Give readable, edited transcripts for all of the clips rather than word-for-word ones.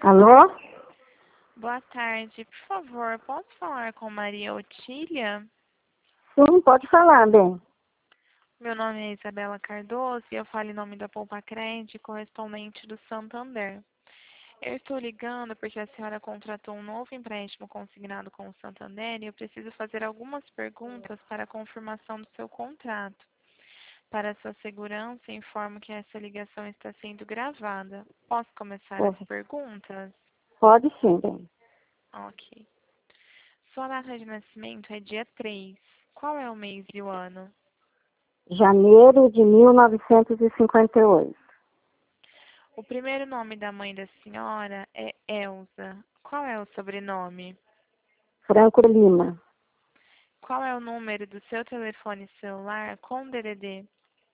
Alô? Boa tarde, por favor, posso falar com Maria Otília? Sim, pode falar, bem. Meu nome é Isabela Cardoso e eu falo em nome da Poupa Crédito, correspondente do Santander. Eu estou ligando porque a senhora contratou um novo empréstimo consignado com o Santander e eu preciso fazer algumas perguntas para a confirmação do seu contrato. Para sua segurança, informo que essa ligação está sendo gravada. Posso começar as Porra. perguntas? Pode sim, bem. Ok. Sua data de nascimento é dia 3. Qual é o mês e o ano? Janeiro de 1958. O primeiro nome da mãe da senhora é Elza. Qual é o sobrenome? Franco Lima. Qual é o número do seu telefone celular com DDD?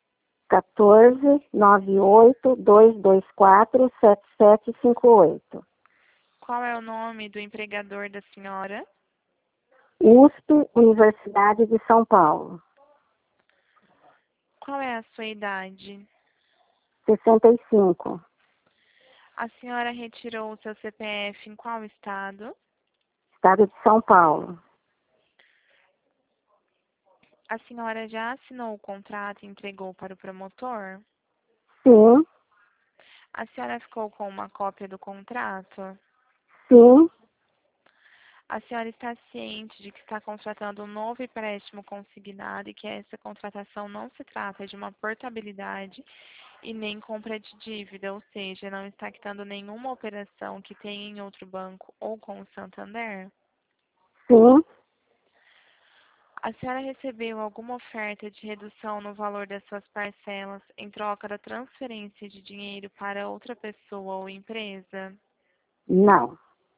14-98-224-7758. Qual é o nome do empregador da senhora? USP, Universidade de São Paulo. Qual é a sua idade? 65. A senhora retirou o seu CPF em qual estado? Estado de São Paulo. A senhora já assinou o contrato e entregou para o promotor? Sim, A senhora ficou com uma cópia do contrato? sim, A senhora está ciente de que está contratando um novo empréstimo consignado e que essa contratação não se trata de uma portabilidade e nem compra de dívida, ou seja, não está quitando nenhuma operação que tenha em outro banco ou com o Santander? sim. A senhora recebeu alguma oferta de redução no valor das suas parcelas em troca da transferência de dinheiro para outra pessoa ou empresa? Não,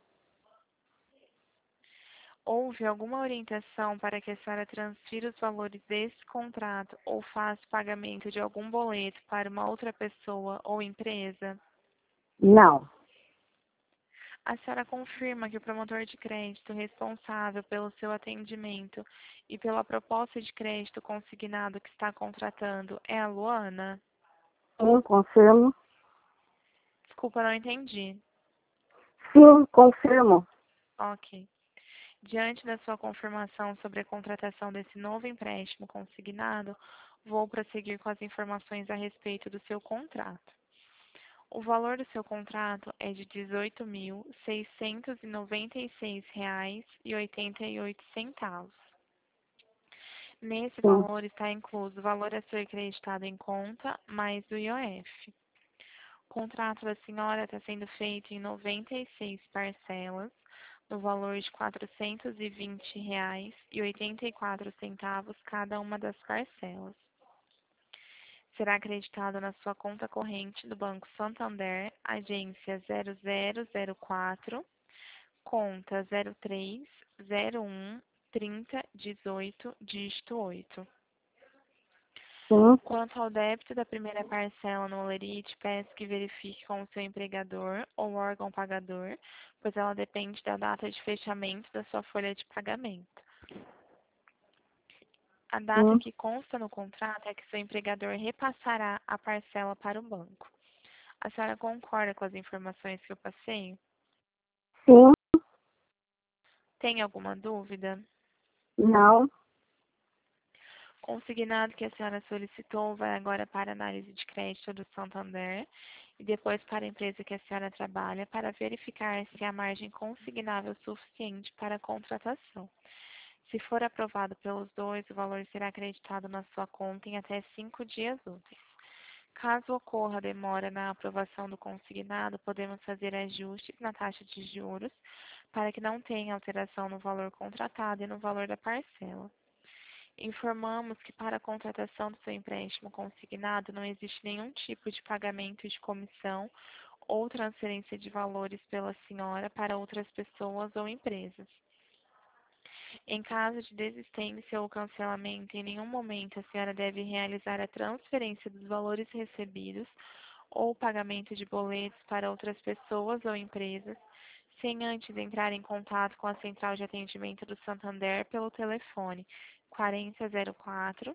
Houve alguma orientação para que a senhora transfira os valores desse contrato ou faça o pagamento de algum boleto para uma outra pessoa ou empresa? não. A senhora confirma que o promotor de crédito responsável pelo seu atendimento e pela proposta de crédito consignado que está contratando é a Luana? Sim, confirmo. Desculpa, não entendi. Sim, confirmo. Ok. Diante da sua confirmação sobre a contratação desse novo empréstimo consignado, vou prosseguir com as informações a respeito do seu contrato. O valor do seu contrato é de R$ 18.696,88. Nesse Sim, valor está incluso o valor a ser creditado em conta, mais o IOF. O contrato da senhora está sendo feito em 96 parcelas, no valor de R$ 420,84 cada uma das parcelas. Será acreditado na sua conta corrente do Banco Santander, agência 0004, conta 03013018, dígito 8. sim. Quanto ao débito da primeira parcela no Olerite, peço que verifique com o seu empregador ou órgão pagador, pois ela depende da data de fechamento da sua folha de pagamento. A data Sim, que consta no contrato é que seu empregador repassará a parcela para o banco. A senhora concorda com as informações que eu passei? sim, Tem alguma dúvida? não, Consignado que a senhora solicitou vai agora para a análise de crédito do Santander e depois para a empresa que a senhora trabalha para verificar se há margem consignável suficiente para a contratação. Se for aprovado pelos dois, o valor será acreditado na sua conta em até 5 dias úteis. Caso ocorra demora na aprovação do consignado, podemos fazer ajustes na taxa de juros para que não tenha alteração no valor contratado e no valor da parcela. Informamos que para a contratação do seu empréstimo consignado não existe nenhum tipo de pagamento de comissão ou transferência de valores pela senhora para outras pessoas ou empresas. Em caso de desistência ou cancelamento, em nenhum momento a senhora deve realizar a transferência dos valores recebidos ou pagamento de boletos para outras pessoas ou empresas, sem antes entrar em contato com a central de atendimento do Santander pelo telefone 4004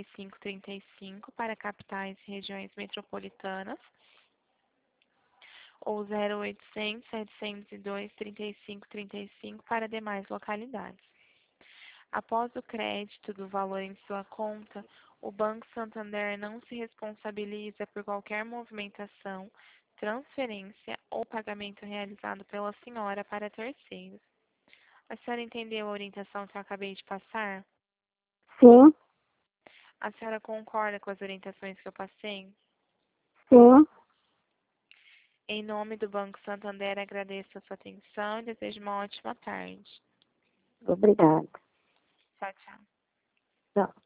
3535 para capitais e regiões metropolitanas ou 0800 702 3535 para demais localidades. Após o crédito do valor em sua conta, o Banco Santander não se responsabiliza por qualquer movimentação, transferência ou pagamento realizado pela senhora para terceiros. A senhora entendeu a orientação que eu acabei de passar? Sim, A senhora concorda com as orientações que eu passei? sim. Em nome do Banco Santander, agradeço a sua atenção e desejo uma ótima tarde. Obrigada. Tchau, tchau. Tchau.